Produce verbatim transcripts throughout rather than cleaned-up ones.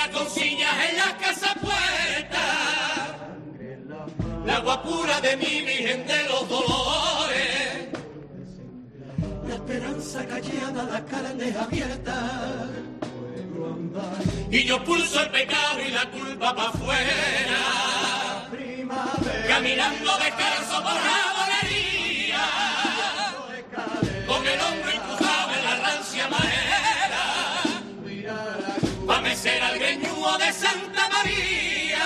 cura con sillas en la casa puesta, la agua pura de mi Virgen de los Dolores, la esperanza callada, la carne abierta, y yo pulso el pecado y la culpa pa' afuera, caminando descalzo por la bolería, con el hombro incrustado en la rancia madera, pa' mecer al greñudo de Santa María.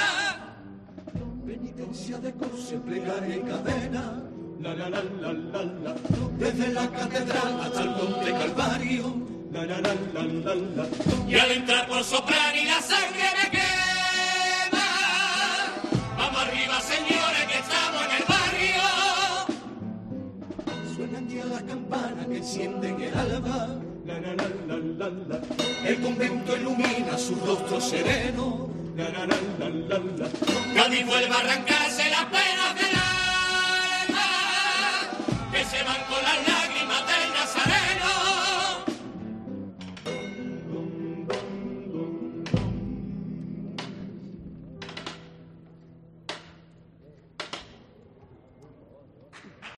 Penitencia de cruz, plegaria y cadena, la la la la la la, desde la catedral hasta el monte Calvario, la la la la la la, y al entrar por soplar y la sangre me quema. Vamos arriba, señores, que estamos en el barrio. Suenan ya las campanas que encienden el alba, la la la la la la, el convento ilumina su rostro sereno, la la la la la la, Cádiz vuelve a arrancar